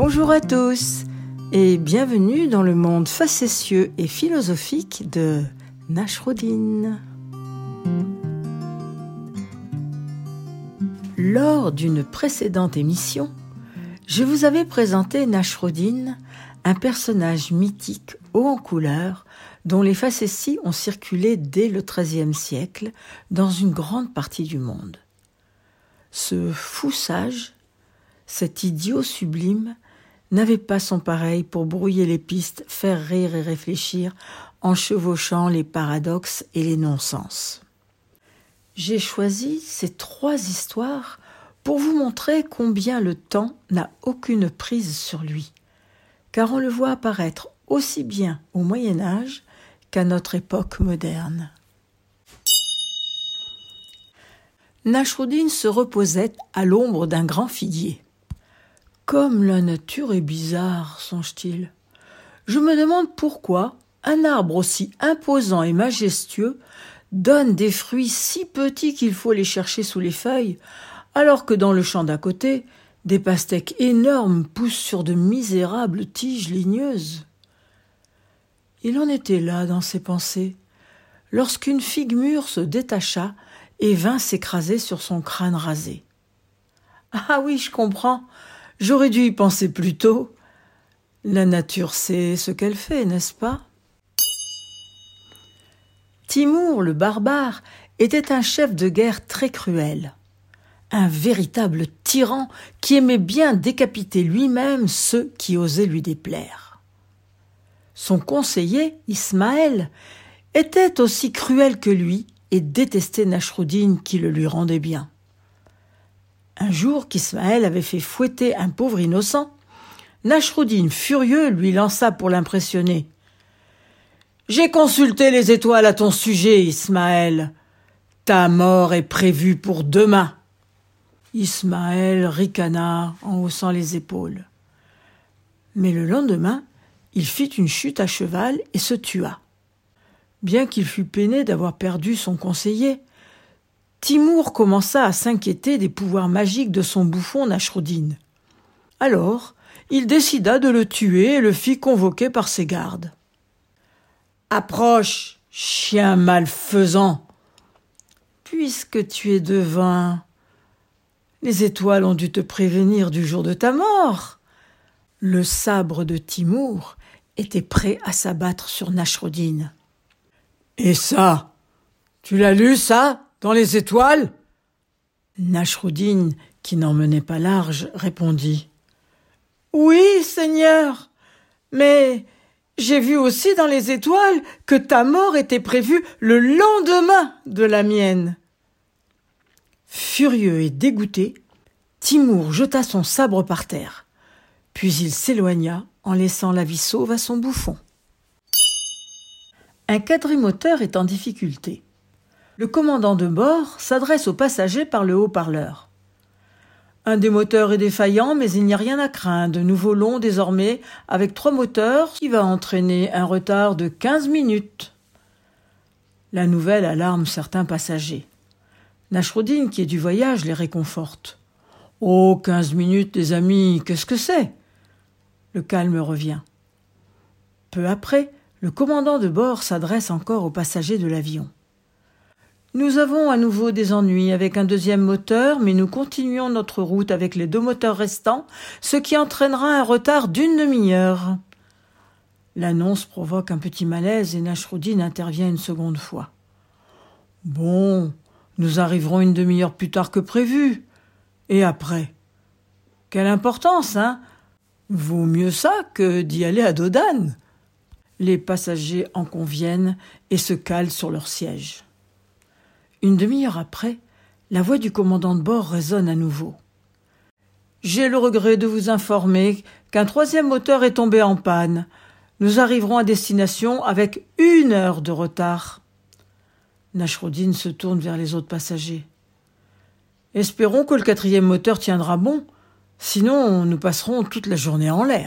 Bonjour à tous et bienvenue dans le monde facétieux et philosophique de Nasruddin. Lors d'une précédente émission, je vous avais présenté Nasruddin, un personnage mythique haut en couleur dont les facéties ont circulé dès le XIIIe siècle dans une grande partie du monde. Ce fou sage, cet idiot sublime, n'avait pas son pareil pour brouiller les pistes, faire rire et réfléchir en chevauchant les paradoxes et les non-sens. J'ai choisi ces 3 histoires pour vous montrer combien le temps n'a aucune prise sur lui, car on le voit apparaître aussi bien au Moyen-Âge qu'à notre époque moderne. Nasruddin se reposait à l'ombre d'un grand figuier. « Comme la nature est bizarre, songe-t-il. Je me demande pourquoi un arbre aussi imposant et majestueux donne des fruits si petits qu'il faut les chercher sous les feuilles, alors que dans le champ d'à côté, des pastèques énormes poussent sur de misérables tiges ligneuses. » Il en était là dans ses pensées, lorsqu'une figue mûre se détacha et vint s'écraser sur son crâne rasé. « Ah oui, je comprends, j'aurais dû y penser plus tôt. La nature sait ce qu'elle fait, n'est-ce pas ?» Timour le barbare était un chef de guerre très cruel, un véritable tyran qui aimait bien décapiter lui-même ceux qui osaient lui déplaire. Son conseiller, Ismaël, était aussi cruel que lui et détestait Nasruddin qui le lui rendait bien. Un jour qu'Ismaël avait fait fouetter un pauvre innocent, Nasruddin, furieux, lui lança pour l'impressionner. « J'ai consulté les étoiles à ton sujet, Ismaël. Ta mort est prévue pour demain. » Ismaël ricana en haussant les épaules. Mais le lendemain, il fit une chute à cheval et se tua. Bien qu'il fût peiné d'avoir perdu son conseiller, Timour commença à s'inquiéter des pouvoirs magiques de son bouffon Nasruddin. Alors, il décida de le tuer et le fit convoquer par ses gardes. « Approche, chien malfaisant ! Puisque tu es devin, les étoiles ont dû te prévenir du jour de ta mort. » Le sabre de Timour était prêt à s'abattre sur Nasruddin. « Et ça, tu l'as lu, ça, dans les étoiles ?» Nasruddin, qui n'en menait pas large, répondit. « Oui, Seigneur, mais j'ai vu aussi dans les étoiles que ta mort était prévue le lendemain de la mienne. » Furieux et dégoûté, Timour jeta son sabre par terre, puis il s'éloigna en laissant la vie sauve à son bouffon. Un quadrimoteur est en difficulté. Le commandant de bord s'adresse aux passagers par le haut-parleur. Un des moteurs est défaillant, mais il n'y a rien à craindre. Nous volons désormais avec 3 moteurs, qui va entraîner un retard de 15 minutes. La nouvelle alarme certains passagers. Nasruddin, qui est du voyage, les réconforte. « Oh, 15 minutes, les amis, qu'est-ce que c'est ?» Le calme revient. Peu après, le commandant de bord s'adresse encore aux passagers de l'avion. « Nous avons à nouveau des ennuis avec un 2e moteur, mais nous continuons notre route avec les 2 moteurs restants, ce qui entraînera un retard d'1 demi-heure. » L'annonce provoque un petit malaise et Nasruddin intervient une seconde fois. « Bon, nous arriverons 1 demi-heure plus tard que prévu. Et après ? Quelle importance, hein ? Vaut mieux ça que d'y aller à dos d'âne. » Les passagers en conviennent et se calent sur leur siège. 1 demi-heure après, la voix du commandant de bord résonne à nouveau. « J'ai le regret de vous informer qu'un 3e moteur est tombé en panne. Nous arriverons à destination avec 1 heure de retard. » Nasruddin se tourne vers les autres passagers. « Espérons que le 4e moteur tiendra bon, sinon nous passerons toute la journée en l'air. »